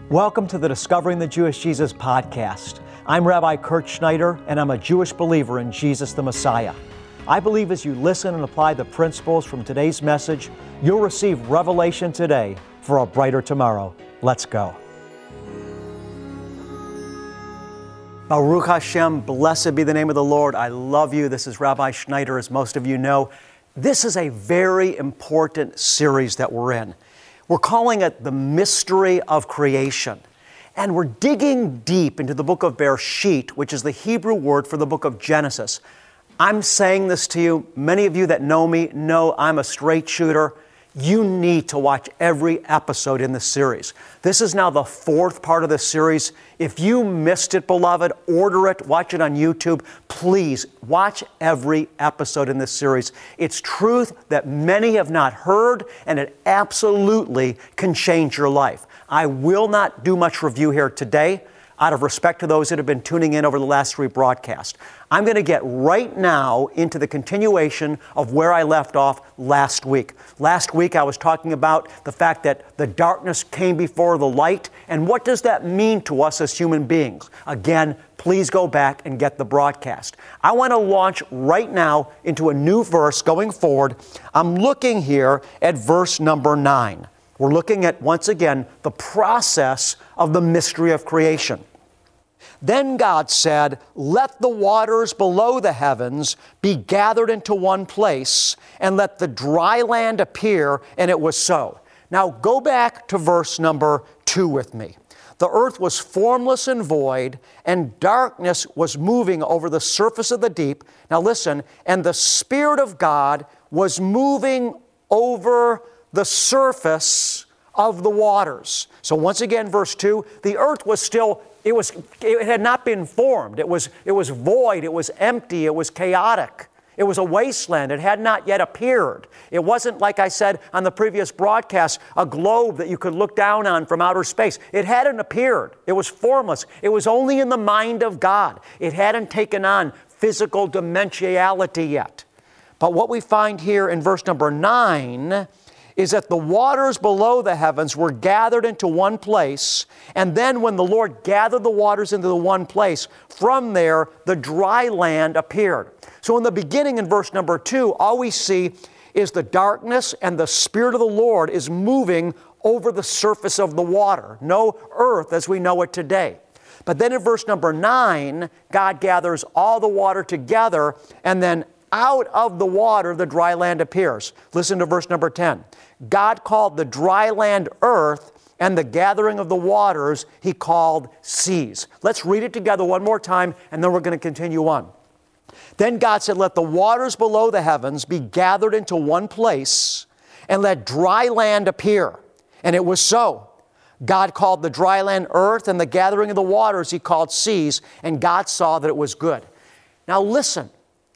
Welcome to the Discovering the Jewish Jesus podcast. I'm Rabbi Kurt Schneider, and I'm a Jewish believer in Jesus the Messiah. I believe as you listen and apply the principles from today's message, you'll receive revelation today for a brighter tomorrow. Let's go. Baruch Hashem, blessed be the name of the Lord. I love you. This is Rabbi Schneider, as most of you know. This is a very important series that we're in. We're calling it the mystery of creation. And we're digging deep into the book of Bereshit, which is the Hebrew word for the book of Genesis. I'm saying this to you. Many of you that know me know I'm a straight shooter. You need to watch every episode in this series. This is now the fourth part of this series. If you missed it, beloved, order it, watch it on YouTube. Please watch every episode in this series. It's truth that many have not heard, and it absolutely can change your life. I will not do much review here today, out of respect to those that have been tuning in over the last three broadcasts. I'm going to get right now into the continuation of where I left off last week. Last week I was talking about the fact that the darkness came before the light, and what does that mean to us as human beings? Again, please go back and get the broadcast. I want to launch right now into a new verse going forward. I'm looking here at verse number 9. We're looking at, once again, the process of the mystery of creation. Then God said, "Let the waters below the heavens be gathered into one place, and let the dry land appear," and it was so. Now go back to verse number 2 with me. The earth was formless and void, and darkness was moving over the surface of the deep. Now listen, and the Spirit of God was moving over the surface of the waters. So once again, verse 2, the earth was still, it had not been formed. It was void, it was empty, it was chaotic. It was a wasteland. It had not yet appeared. It wasn't, like I said on the previous broadcast, a globe that you could look down on from outer space. It hadn't appeared. It was formless. It was only in the mind of God. It hadn't taken on physical dimensionality yet. But what we find here in verse number 9 is that the waters below the heavens were gathered into one place, and then when the Lord gathered the waters into the one place, from there the dry land appeared. So in the beginning, in verse number 2, all we see is the darkness, and the Spirit of the Lord is moving over the surface of the water. No earth as we know it today. But then in verse number 9, God gathers all the water together, and then out of the water the dry land appears. Listen to verse number 10. God called the dry land earth, and the gathering of the waters He called seas. Let's read it together one more time, and then we're going to continue on. Then God said, "Let the waters below the heavens be gathered into one place, and let dry land appear." And it was so. God called the dry land earth, and the gathering of the waters He called seas, and God saw that it was good. Now listen,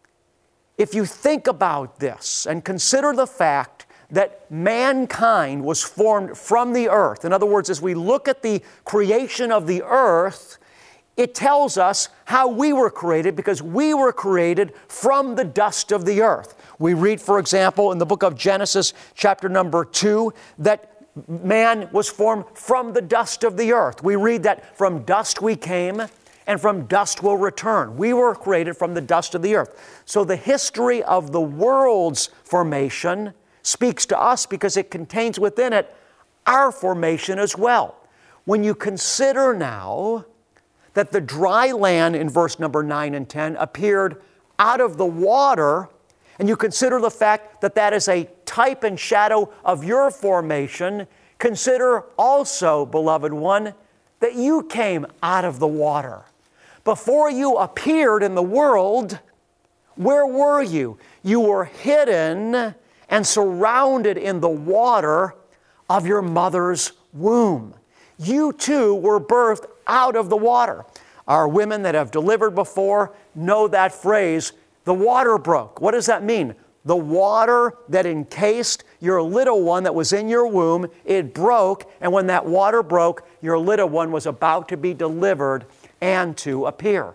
if you think about this and consider the fact that mankind was formed from the earth. In other words, as we look at the creation of the earth, it tells us how we were created, because we were created from the dust of the earth. We read, for example, in the book of Genesis, chapter number 2, that man was formed from the dust of the earth. We read that from dust we came, and from dust will return. We were created from the dust of the earth. So the history of the world's formation speaks to us because it contains within it our formation as well. When you consider now that the dry land in verse number 9 and 10 appeared out of the water, and you consider the fact that that is a type and shadow of your formation, consider also, beloved one, that you came out of the water. Before you appeared in the world, where were you? You were hidden and surrounded in the water of your mother's womb. You too were birthed out of the water. Our women that have delivered before know that phrase, the water broke. What does that mean? The water that encased your little one that was in your womb, it broke, and when that water broke, your little one was about to be delivered and to appear.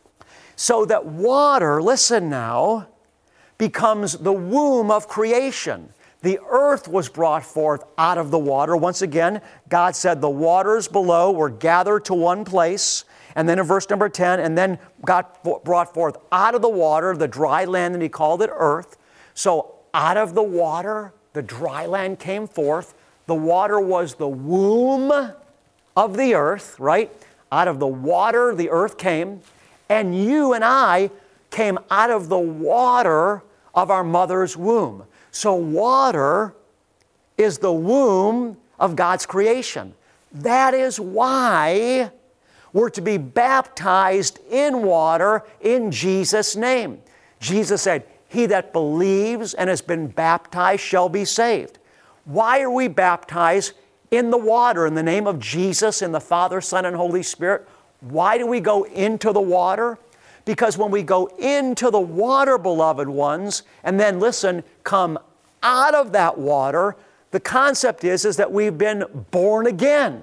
So that water, listen now, becomes the womb of creation. The earth was brought forth out of the water. Once again, God said the waters below were gathered to one place. And then in verse number 10, and then God brought forth out of the water the dry land, and He called it earth. So out of the water, the dry land came forth. The water was the womb of the earth, right? Out of the water, the earth came. And you and I came out of the water of our mother's womb. So water is the womb of God's creation. That is why we're to be baptized in water in Jesus' name. Jesus said, "He that believes and has been baptized shall be saved." Why are we baptized in the water in the name of Jesus, in the Father, Son, and Holy Spirit? Why do we go into the water? Because when we go into the water, beloved ones, and then listen, come out of that water, the concept is that we've been born again.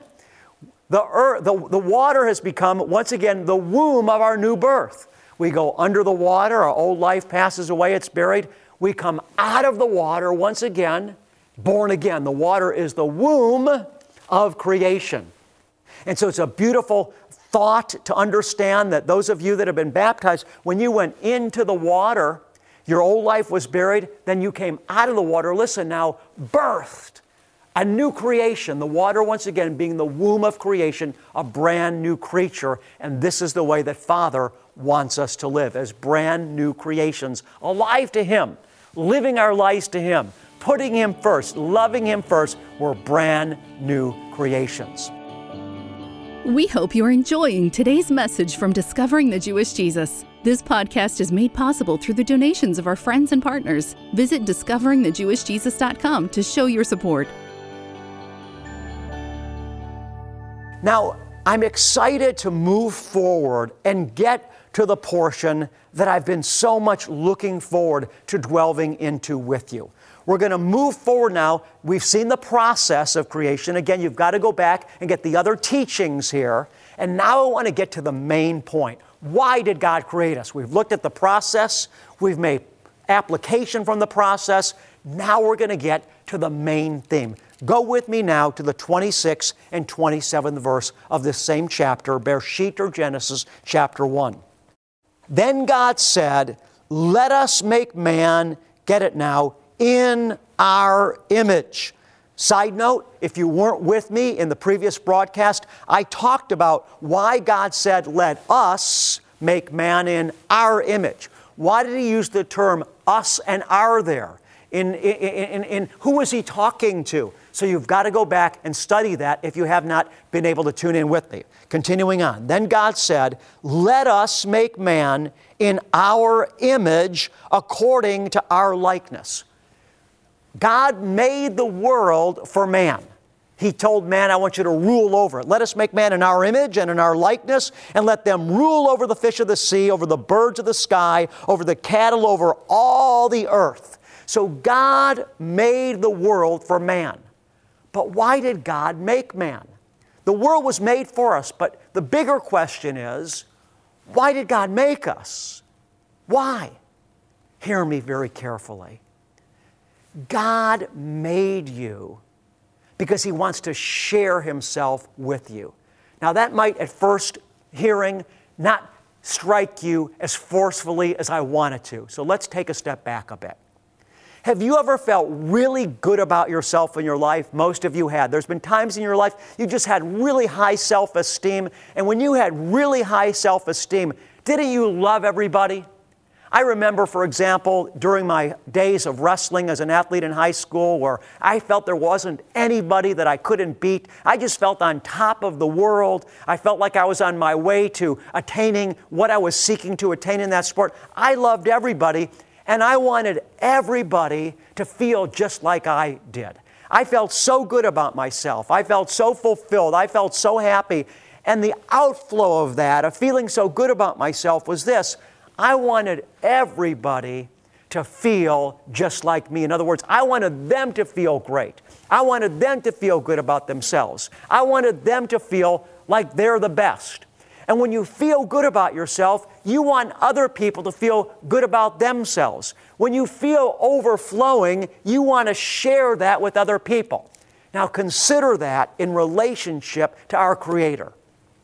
The water has become, once again, the womb of our new birth. We go under the water, our old life passes away, it's buried. We come out of the water once again, born again. The water is the womb of creation. And so it's a beautiful thought to understand that those of you that have been baptized, when you went into the water, your old life was buried, then you came out of the water, listen now, birthed a new creation. The water, once again, being the womb of creation, a brand new creature. And this is the way that Father wants us to live, as brand new creations, alive to Him, living our lives to Him, putting Him first, loving Him first. We're brand new creations. We hope you're enjoying today's message from Discovering the Jewish Jesus. This podcast is made possible through the donations of our friends and partners. Visit discoveringthejewishjesus.com to show your support. Now, I'm excited to move forward and get to the portion that I've been so much looking forward to delving into with you. We're going to move forward now. We've seen the process of creation. Again, you've got to go back and get the other teachings here. And now I want to get to the main point. Why did God create us? We've looked at the process. We've made application from the process. Now we're going to get to the main theme. Go with me now to the 26th and 27th verse of this same chapter, Bereshit, or Genesis, chapter 1. Then God said, "Let us make man," get it now, "in our image." Side note, if you weren't with me in the previous broadcast, I talked about why God said, "Let us make man in our image." Why did He use the term us and our there? In who was He talking to? So you've got to go back and study that if you have not been able to tune in with me. Continuing on. Then God said, "Let us make man in our image according to our likeness." God made the world for man. He told man, "I want you to rule over it. Let us make man in our image and in our likeness, and let them rule over the fish of the sea, over the birds of the sky, over the cattle, over all the earth." So God made the world for man. But why did God make man? The world was made for us, but the bigger question is, why did God make us? Why? Hear me very carefully. God made you because He wants to share Himself with you. Now that might at first hearing not strike you as forcefully as I want it to. So let's take a step back a bit. Have you ever felt really good about yourself in your life? Most of you had. There's been times in your life you just had really high self-esteem. And when you had really high self-esteem, didn't you love everybody? I remember, for example, during my days of wrestling as an athlete in high school, where I felt there wasn't anybody that I couldn't beat. I just felt on top of the world. I felt like I was on my way to attaining what I was seeking to attain in that sport. I loved everybody, and I wanted everybody to feel just like I did. I felt so good about myself. I felt so fulfilled. I felt so happy. And the outflow of that, of feeling so good about myself, was this: I wanted everybody to feel just like me. In other words, I wanted them to feel great. I wanted them to feel good about themselves. I wanted them to feel like they're the best. And when you feel good about yourself, you want other people to feel good about themselves. When you feel overflowing, you want to share that with other people. Now consider that in relationship to our Creator.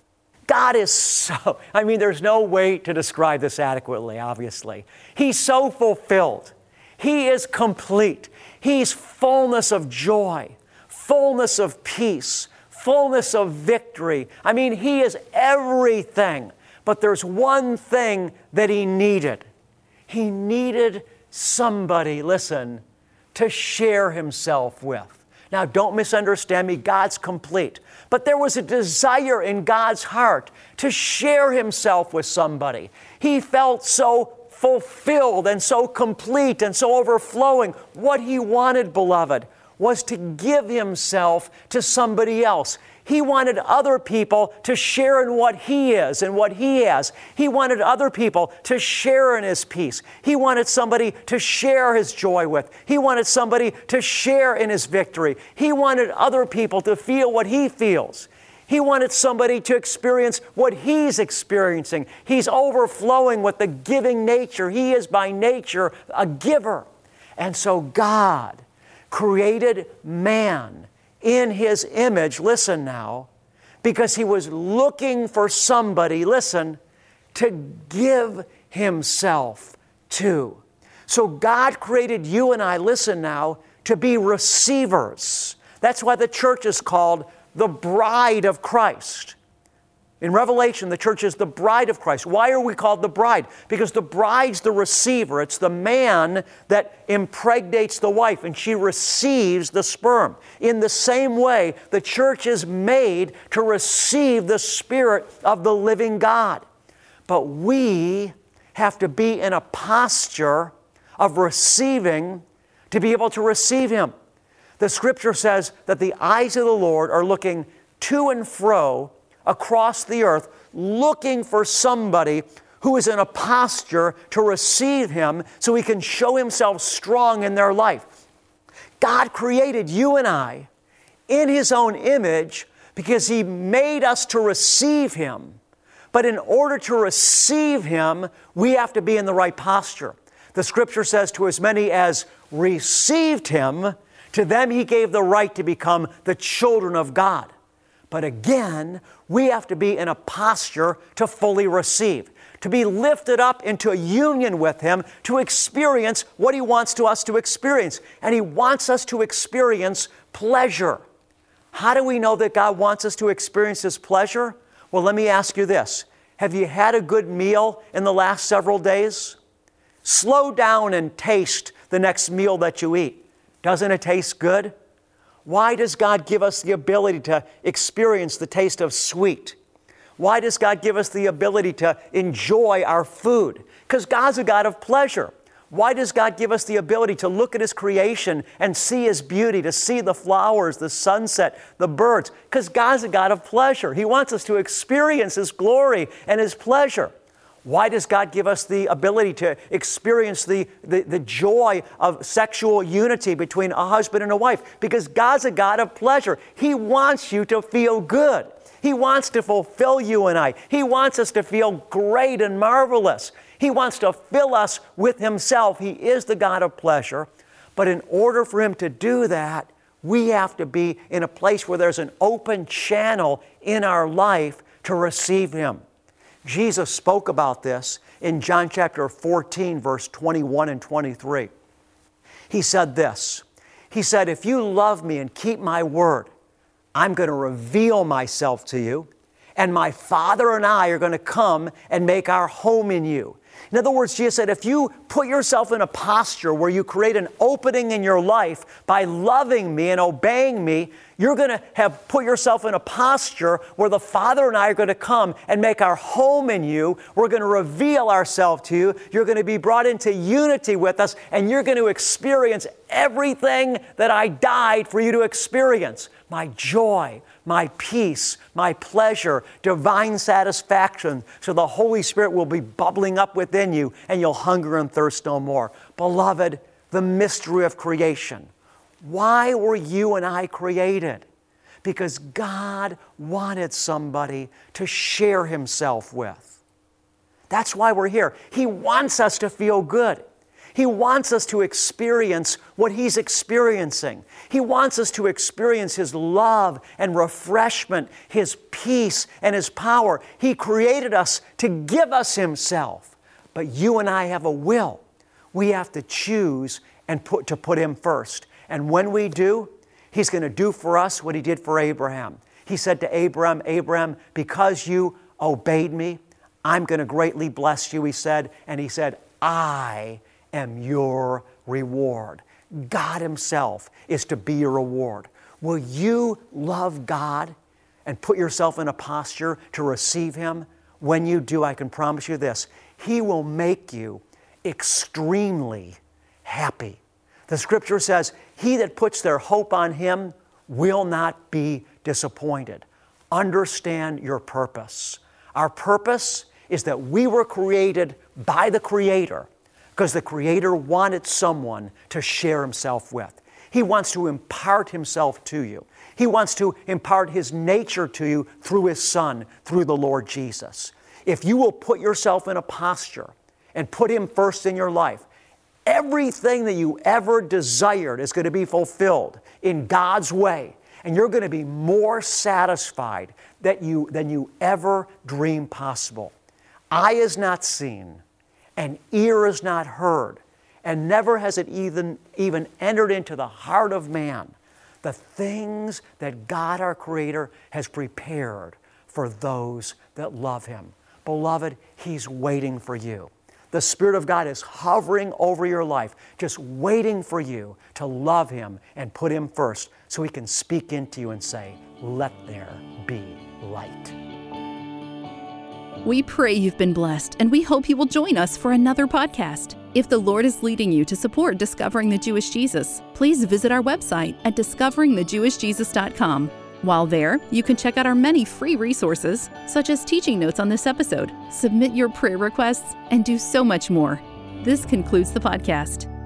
God is so, there's no way to describe this adequately, obviously. He's so fulfilled. He is complete. He's fullness of joy, fullness of peace, fullness of victory. He is everything. But there's one thing that He needed. He needed somebody, listen, to share Himself with. Now, don't misunderstand me. God's complete. But there was a desire in God's heart to share Himself with somebody. He felt so fulfilled and so complete and so overflowing. What He wanted, beloved, was to give Himself to somebody else. He wanted other people to share in what He is and what He has. He wanted other people to share in His peace. He wanted somebody to share His joy with. He wanted somebody to share in His victory. He wanted other people to feel what He feels. He wanted somebody to experience what He's experiencing. He's overflowing with the giving nature. He is by nature a giver. And so God created man in His image, listen now, because He was looking for somebody, listen, to give Himself to. So God created you and I, listen now, to be receivers. That's why the church is called the bride of Christ. In Revelation, the church is the bride of Christ. Why are we called the bride? Because the bride's the receiver. It's the man that impregnates the wife, and she receives the sperm. In the same way, the church is made to receive the Spirit of the living God. But we have to be in a posture of receiving to be able to receive Him. The Scripture says that the eyes of the Lord are looking to and fro across the earth, looking for somebody who is in a posture to receive Him so He can show Himself strong in their life. God created you and I in His own image because He made us to receive Him. But in order to receive Him, we have to be in the right posture. The Scripture says, to as many as received Him, to them He gave the right to become the children of God. But again, we have to be in a posture to fully receive, to be lifted up into a union with Him, to experience what He wants us to experience. And He wants us to experience pleasure. How do we know that God wants us to experience His pleasure? Well, let me ask you this. Have you had a good meal in the last several days? Slow down and taste the next meal that you eat. Doesn't it taste good? Why does God give us the ability to experience the taste of sweet? Why does God give us the ability to enjoy our food? Because God's a God of pleasure. Why does God give us the ability to look at His creation and see His beauty, to see the flowers, the sunset, the birds? Because God's a God of pleasure. He wants us to experience His glory and His pleasure. Why does God give us the ability to experience the joy of sexual unity between a husband and a wife? Because God's a God of pleasure. He wants you to feel good. He wants to fulfill you and I. He wants us to feel great and marvelous. He wants to fill us with Himself. He is the God of pleasure. But in order for Him to do that, we have to be in a place where there's an open channel in our life to receive Him. Jesus spoke about this in John chapter 14, verse 21 and 23. He said this. He said, if you love me and keep my word, I'm going to reveal myself to you, and my Father and I are going to come and make our home in you. In other words, Jesus said, if you put yourself in a posture where you create an opening in your life by loving me and obeying me, you're going to have put yourself in a posture where the Father and I are going to come and make our home in you. We're going to reveal ourselves to you. You're going to be brought into unity with us, and you're going to experience everything that I died for you to experience. My joy, my peace, my pleasure, divine satisfaction. So the Holy Spirit will be bubbling up within you, and you'll hunger and thirst no more. Beloved, the mystery of creation. Why were you and I created? because God wanted somebody to share Himself with. That's why we're here. He wants us to feel good. He wants us to experience what He's experiencing. He wants us to experience His love and refreshment, His peace and His power. He created us to give us Himself. But you and I have a will. We have to choose and put Him first. And when we do, He's going to do for us what He did for Abraham. He said to Abraham, Abraham, because you obeyed me, I'm going to greatly bless you, He said. And He said, I am your reward. God Himself is to be your reward. Will you love God and put yourself in a posture to receive Him? When you do, I can promise you this, He will make you extremely happy. The Scripture says, he that puts their hope on Him will not be disappointed. Understand your purpose. Our purpose is that we were created by the Creator because the Creator wanted someone to share Himself with. He wants to impart Himself to you. He wants to impart His nature to you through His Son, through the Lord Jesus. If you will put yourself in a posture and put Him first in your life, everything that you ever desired is going to be fulfilled in God's way. And you're going to be more satisfied than you ever dreamed possible. Eye is not seen, and ear is not heard, and never has it even entered into the heart of man the things that God our Creator has prepared for those that love Him. Beloved, He's waiting for you. The Spirit of God is hovering over your life, just waiting for you to love Him and put Him first so He can speak into you and say, let there be light. We pray you've been blessed, and we hope you will join us for another podcast. If the Lord is leading you to support Discovering the Jewish Jesus, please visit our website at discoveringthejewishjesus.com. While there, you can check out our many free resources, such as teaching notes on this episode, submit your prayer requests, and do so much more. This concludes the podcast.